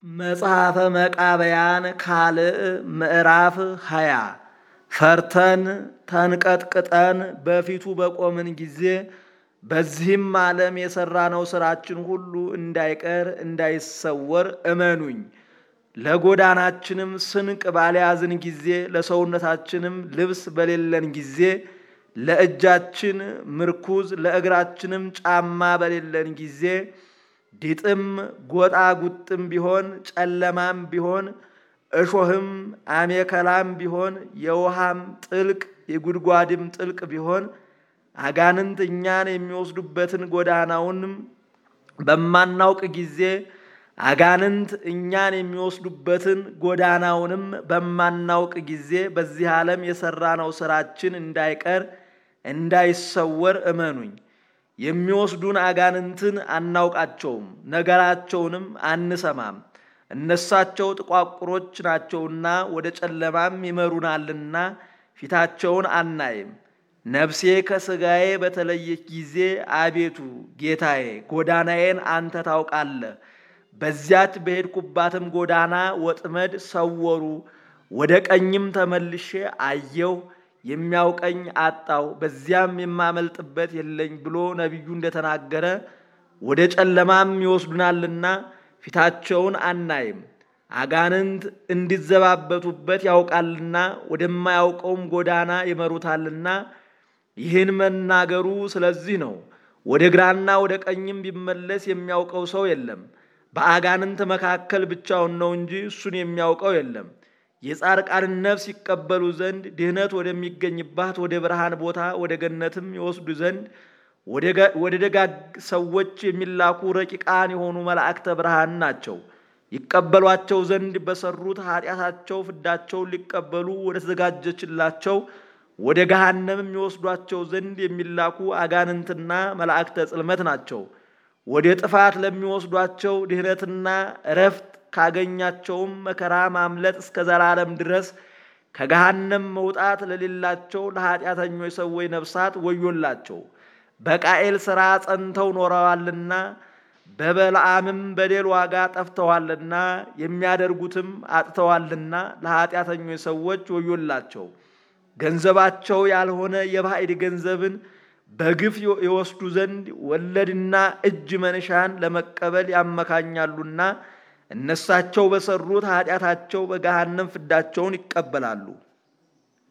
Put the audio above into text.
መጽሐፈ መቃብያን ካልዕ ምዕራፍ 20 ፈርተን ተንቀጥቅጠን በፊቱ በቆምን ጊዜ በዚህም ዓለም የሰራነው ሥራችን ሁሉ እንዳይቀር እንዳይሰወር እመኑኝ። ለጎዳናችንም ስንቅ ባልያዝን ጊዜ ለሰውነታችንም ልብስ በሌለን ጊዜ ለእጃችን ምርኩዝ ለእግራችንም ጫማ በሌለን ጊዜ ዲጥም ጎጣጉጥም ቢሆን ጨለማም ቢሆን እሾህም አሜከላም ቢሆን የውሃም ጥልቅ የጉድጓድም ጥልቅ ቢሆን አጋንንት እኛን የሚወስዱበትን ጎዳናውንም በማናውቅ ጊዜ አጋንንት እኛን የሚወስዱበትን ጎዳናውንም በማናውቅ ጊዜ በዚህ ዓለም የሰራነው ሥራችን እንዳይቀር እንዳይሰወር እመኑኝ። የሚወስዱን አጋንንትን አናውቃቸውም፣ ነገራቸውንም አንሰማም። እነሳቸው ጥቋቁሮች ናቸውና ወደ ጨለማም ይመሩናልና ፊታቸውን አናይም። ነፍሴ ከሥጋዬ በተለየች ጊዜ አቤቱ ጌታዬ ጎዳናዬን አንተ ታውቃለህ። በዚያች በሄድኩባትም ጎዳና ወጥመድ ሰወሩ። ወደ ቀኝም ተመልሼ አየሁ፣ የሚያውቀኝ አጣው፣ በዚያም የማመልጥበት የለኝ ብሎ ነቢዩ እንደተናገረ ወደ ጨለማም ይወስዱናልና ፊታቸውን አናይም። አጋንንት እንዲዘባበቱበት ያውቃልና ወደማያውቀውም ጎዳና ይመሩታልና። ይህን መናገሩ ስለዚህ ነው። ወደ ግራና ወደ ቀኝም ቢመለስ የሚያውቀው ሰው የለም። በአጋንንት መካከል ብቻውን ነው እንጂ እሱን የሚያውቀው የለም። የጻድቃንን ነፍስ ይቀበሉ ዘንድ ድህነት ወደሚገኝባት ወደ ብርሃን ቦታ ወደ ገነትም ይወስዱ ዘንድ ወደ ደጋግ ሰዎች የሚላኩ ረቂቃን የሆኑ መላእክተ ብርሃን ናቸው። ይቀበሏቸው ዘንድ በሰሩት ኃጢአታቸው ፍዳቸውን ሊቀበሉ ወደ ተዘጋጀችላቸው ወደ ገሃነምም የሚወስዷቸው ዘንድ የሚላኩ አጋንንትና መላእክተ ጽልመት ናቸው። ወደ ጥፋት ለሚወስዷቸው ድህነትና እረፍት ካገኛቸውም መከራ ማምለጥ እስከ ዘላለም ድረስ ከገሃነም መውጣት ለሌላቸው ለኃጢአተኞች ሰዎች ነፍሳት ወዮላቸው። በቃኤል ሥራ ጸንተው ኖረዋልና በበለዓምም በደል ዋጋ ጠፍተዋልና የሚያደርጉትም አጥተዋልና ለኃጢአተኞች ሰዎች ወዮላቸው። ገንዘባቸው ያልሆነ የባዕድ ገንዘብን በግፍ ይወስዱ ዘንድ ወለድና እጅ መንሻን ለመቀበል ያመካኛሉና እነሳቸው በሰሩት ኃጢአታቸው በገሃነም ፍዳቸውን ይቀበላሉ።